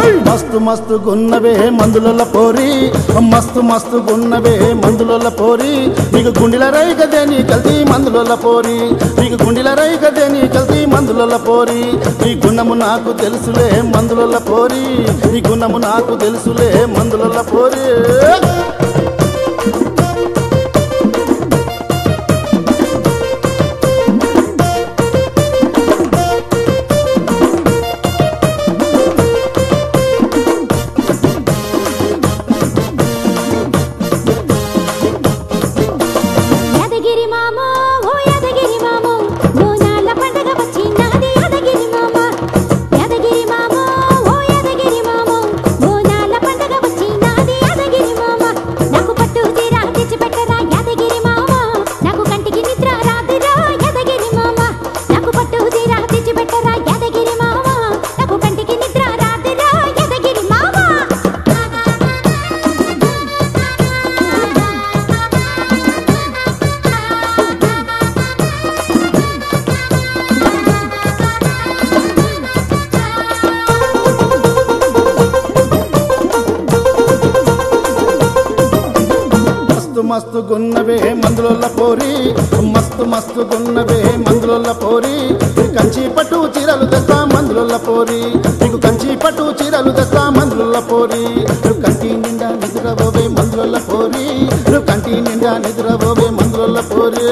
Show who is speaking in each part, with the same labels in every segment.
Speaker 1: మస్తు మస్తు గున్నవే మందుల పోరి, మస్తు మస్తు గున్నవే మందుల పోరి, నీకు గుండెల రై గదే నీ కల్తీ మందుల పోరి, నీకు గుండెల రై గదే నీ కల్తీ మందుల పోరి, నీ గుణము నాకు తెలుసులే మందుల పోరి, నీ గుణము నాకు తెలుసులే మందుల పోరి. మస్తు గున్నవే మందుల పోరి, మస్తు మస్తు గున్నవే మందుల పోరి, కంచి పట్టు చీరలు తెస్తా మందుల పోరి, నీకు కంచి పట్టు చీరలు తెస్తా మందుల పోరి, నువ్వు కంటి నిండా నిద్రపోవే మందుల పోరి, నువ్వు కంటి నిండా నిద్రపోవే మందుల పోరి.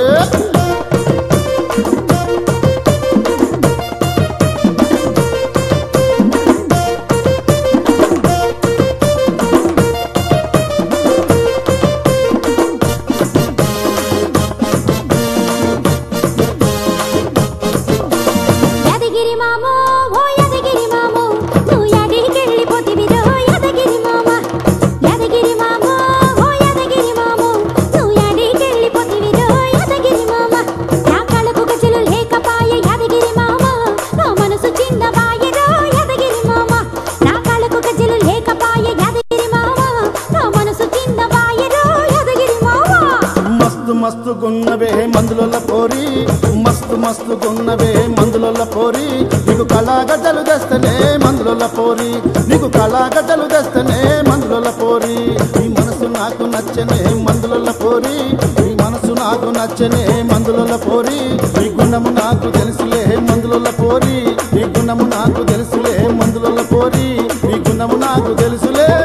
Speaker 1: మస్తు గున్నవే మందుల పోరి, మస్తు మస్తు గున్నవే మందుల పోరి, నీకు కళాగడ్డలు తెస్తనే మందుల పోరి, నీకు కళాగడ్డలు తెస్తనే మందుల పోరి, నీ మనసు నాకు నచ్చనే మందుల పోరి, నీ మనసు నాకు నచ్చనే మందుల పోరి, నీ గుణము నాకు తెలుసులే మందుల పోరి, నీ గుణము నాకు తెలుసులే మందుల పోరి, నీ గుణము నాకు తెలుసులే.